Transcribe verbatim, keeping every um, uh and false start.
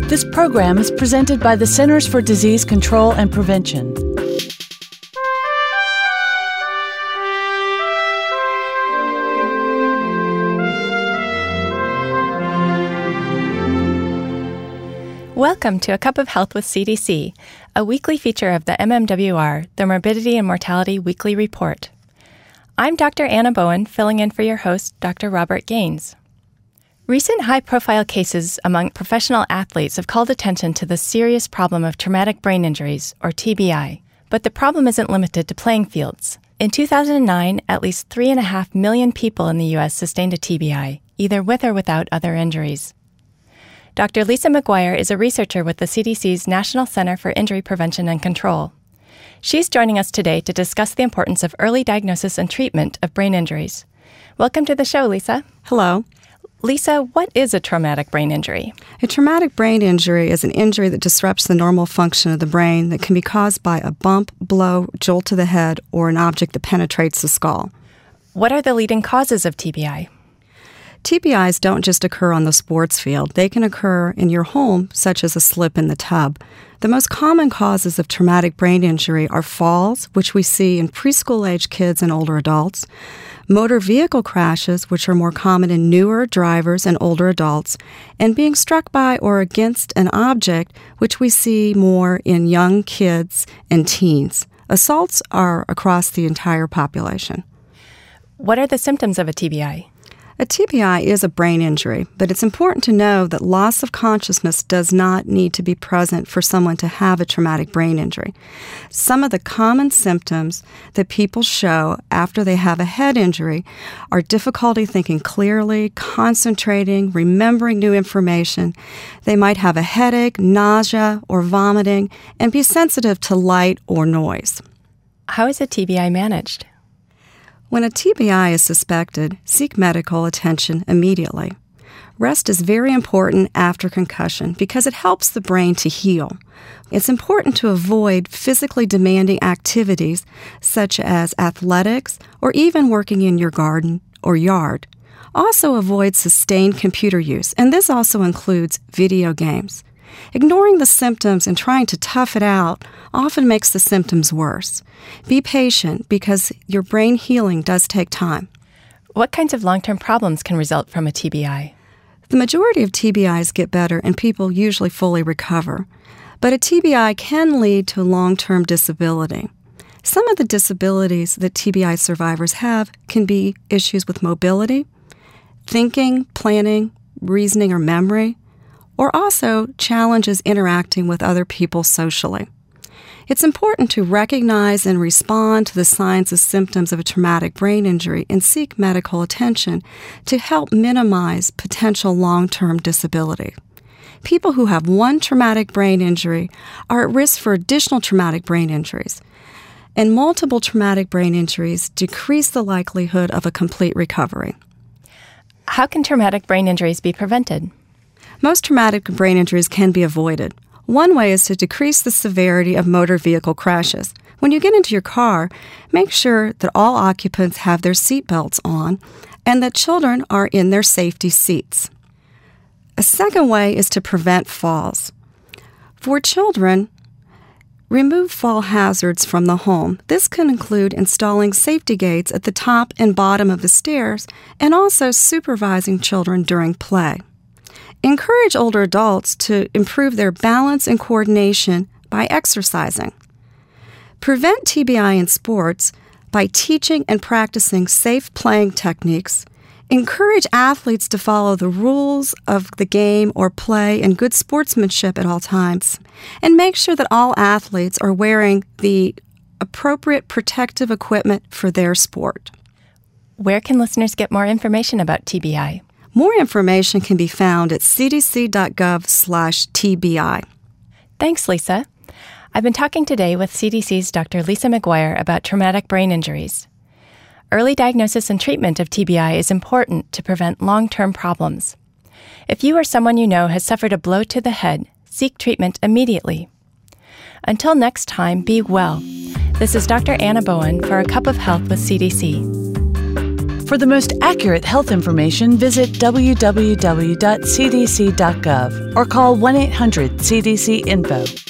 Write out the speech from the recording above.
This program is presented by the Centers for Disease Control and Prevention. Welcome to A Cup of Health with C D C, a weekly feature of the M M W R, the Morbidity and Mortality Weekly Report. I'm Doctor Anna Bowen, filling in for your host, Doctor Robert Gaines. Recent high-profile cases among professional athletes have called attention to the serious problem of traumatic brain injuries, or T B I. But the problem isn't limited to playing fields. In two thousand nine, at least three point five million people in the U S sustained a T B I, either with or without other injuries. Doctor Lisa McGuire is a researcher with the C D C's National Center for Injury Prevention and Control. She's joining us today to discuss the importance of early diagnosis and treatment of brain injuries. Welcome to the show, Lisa. Hello. Lisa, what is a traumatic brain injury? A traumatic brain injury is an injury that disrupts the normal function of the brain that can be caused by a bump, blow, jolt to the head, or an object that penetrates the skull. What are the leading causes of T B I? T B Is don't just occur on the sports field. They can occur in your home, such as a slip in the tub. The most common causes of traumatic brain injury are falls, which we see in preschool-age kids and older adults, motor vehicle crashes, which are more common in newer drivers and older adults, and being struck by or against an object, which we see more in young kids and teens. Assaults are across the entire population. What are the symptoms of a T B I? A T B I is a brain injury, but it's important to know that loss of consciousness does not need to be present for someone to have a traumatic brain injury. Some of the common symptoms that people show after they have a head injury are difficulty thinking clearly, concentrating, remembering new information. They might have a headache, nausea, or vomiting, and be sensitive to light or noise. How is a T B I managed? When a T B I is suspected, seek medical attention immediately. Rest is very important after concussion because it helps the brain to heal. It's important to avoid physically demanding activities such as athletics or even working in your garden or yard. Also avoid sustained computer use, and this also includes video games. Ignoring the symptoms and trying to tough it out often makes the symptoms worse. Be patient because your brain healing does take time. What kinds of long-term problems can result from a T B I? The majority of T B Is get better and people usually fully recover. But a T B I can lead to long-term disability. Some of the disabilities that T B I survivors have can be issues with mobility, thinking, planning, reasoning, or memory, or also challenges interacting with other people socially. It's important to recognize and respond to the signs and symptoms of a traumatic brain injury and seek medical attention to help minimize potential long-term disability. People who have one traumatic brain injury are at risk for additional traumatic brain injuries, and multiple traumatic brain injuries decrease the likelihood of a complete recovery. How can traumatic brain injuries be prevented? Most traumatic brain injuries can be avoided. One way is to decrease the severity of motor vehicle crashes. When you get into your car, make sure that all occupants have their seat belts on and that children are in their safety seats. A second way is to prevent falls. For children, remove fall hazards from the home. This can include installing safety gates at the top and bottom of the stairs and also supervising children during play. Encourage older adults to improve their balance and coordination by exercising. Prevent T B I in sports by teaching and practicing safe playing techniques. Encourage athletes to follow the rules of the game or play and good sportsmanship at all times. And make sure that all athletes are wearing the appropriate protective equipment for their sport. Where can listeners get more information about T B I? More information can be found at c d c dot gov slash T B I. Thanks, Lisa. I've been talking today with C D C's Doctor Lisa McGuire about traumatic brain injuries. Early diagnosis and treatment of T B I is important to prevent long-term problems. If you or someone you know has suffered a blow to the head, seek treatment immediately. Until next time, be well. This is Doctor Anna Bowen for A Cup of Health with C D C. For the most accurate health information, visit w w w dot c d c dot gov or call one eight hundred C D C info.